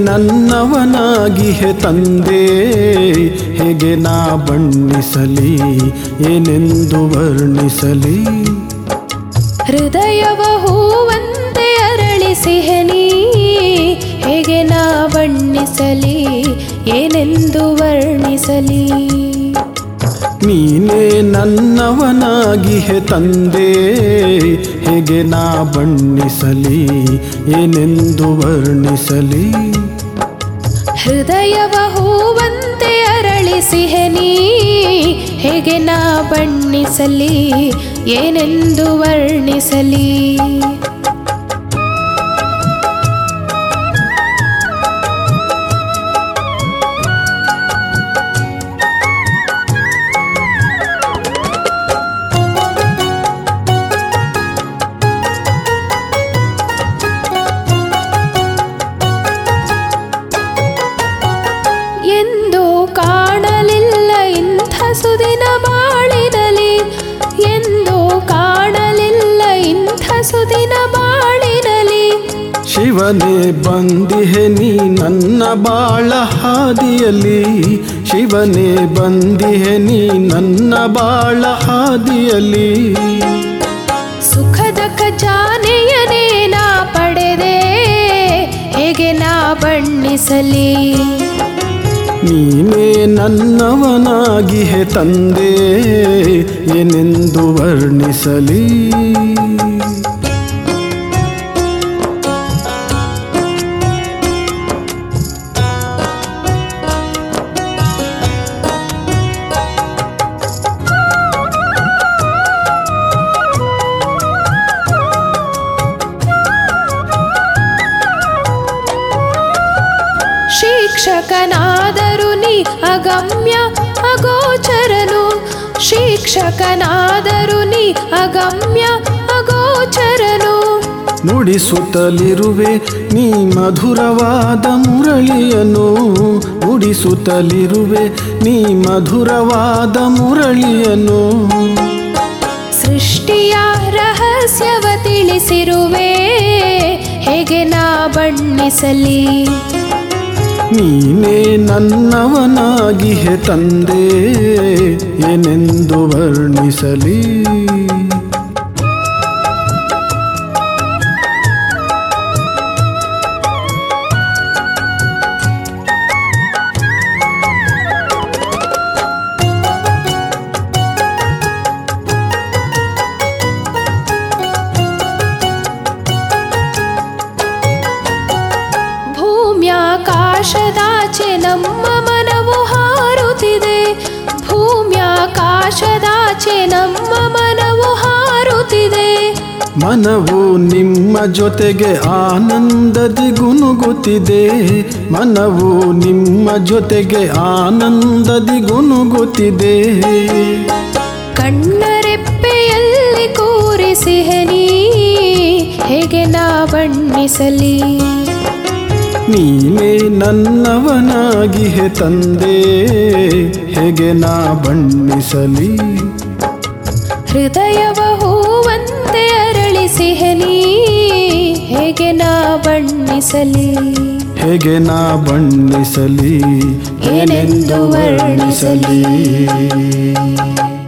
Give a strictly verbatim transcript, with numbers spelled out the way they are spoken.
ನನ್ನವನಾಗಿಹೆ ತಂದೆ, ಹೇಗೆ ನಾ ಬಣ್ಣಿಸಲಿ, ಏನೆಂದು ವರ್ಣಿಸಲಿ. ಹೃದಯವ ಹೂವಂತೆ ಅರಳಿಸಿಹೆ ನೀ, ಹೇಗೆ ನಾ ಬಣ್ಣಿಸಲಿ, ಏನೆಂದು ವರ್ಣಿಸಲಿ. ನೀನೇ ನನ್ನವನಾಗಿಹೆ ತಂದೆ, ಹೇಗೆ ನಾ ಬಣ್ಣಿಸಲಿ, ಏನೆಂದು ವರ್ಣಿಸಲಿ. ಹೃದಯವ ಹೂವಂತೆ ಅರಳಿಸಿಹೆ ನೀ, ಹೇಗೆ ನಾ ಬಣ್ಣಿಸಲಿ, ಏನೆಂದು ವರ್ಣಿಸಲಿ. ಎಂದೂ ಕಾಣಲಿಲ್ಲ ಇಂಥ ಸುದಿನ ಬಾಳಿನಲಿ, ಎಂದೂ ಕಾಣಲಿಲ್ಲ ಇಂಥ ಸುದಿನ ಬಾಳಿನಲಿ. ಶಿವನೇ ಬಂದಿಹೆ ನೀ ನನ್ನ ಬಾಳ ಹಾದಿಯಲ್ಲಿ, ಶಿವನೇ ಬಂದಿಹೆ ನೀ ನನ್ನ ಬಾಳ ಹಾದಿಯಲ್ಲಿ. ಸುಖದ ಖಜಾನೆಯನೇ ನಾ ಪಡೆದೆ, ಹೇಗೆ ನಾ ಬಣ್ಣಿಸಲಿ. ನೀನೇ ನನ್ನವನಾಗಿಹೆ ತಂದೆ, ಏನೆಂದು ವರ್ಣಿಸಲಿ. ಶಿಕ್ಷಕನಾದರು ನೀ ಅಗಮ್ಯ ಅಗೋಚರನು, ಶಿಕ್ಷಕನಾದರು ನೀ ಅಗಮ್ಯ ಅಗೋಚರನು. ನುಡಿಸುತ್ತಲಿರುವೆ ನೀ ಮಧುರವಾದ ಮುರಳಿಯನು, ನುಡಿಸುತ್ತಲಿರುವೆ ನೀ ಮಧುರವಾದ ಮುರಳಿಯನು. ಸೃಷ್ಟಿಯ ರಹಸ್ಯವ ತಿಳಿಸಿರುವೆ, ಹೇಗೆ ನಾ ಬಣ್ಣಿಸಲಿ. ನೀನೇ ನನ್ನವನಾಗಿಹೆ ತಂದೆ, ಏನೆಂದು ವರ್ಣಿಸಲಿ. ಭೂಮ್ಯಾಕಾಶದಾಚೆ ನಮ್ಮ ಮನವು ಹಾರುತ್ತಿದೆ, ಭೂಮ್ಯಾಕಾಶದಾಚೆ ನಮ್ಮ ಮನವು ಹಾರುತ್ತಿದೆ. ಮನವು ನಿಮ್ಮ ಜೊತೆಗೆ ಆನಂದದಿ ಗುನುಗುತ್ತಿದೆ, ಮನವು ನಿಮ್ಮ ಜೊತೆಗೆ ಆನಂದದಿ ಗುನುಗುತ್ತಿದೆ. ಕಣ್ಣರೆಪ್ಪೆಯಲ್ಲಿ ಕೂರಿಸಿಹೆ ನೀ, ಹೇಗೆ ನಾ ಬಣ್ಣಿಸಲಿ. ನೀನೇ ನನ್ನವನಾಗಿಹೆ ತಂದೆ, ಹೇಗೆ ನಾ ಬಣ್ಣಿಸಲಿ. ಹೃದಯವ ಹೂವಂತೆ ಅರಳಿಸಿಹೆ ನೀ, ಹೇಗೆ ನಾ ಬಣ್ಣಿಸಲಿ. ಹೇಗೆ ನಾ ಬಣ್ಣಿಸಲಿ, ಏನೆಂದು ವರ್ಣಿಸಲಿ.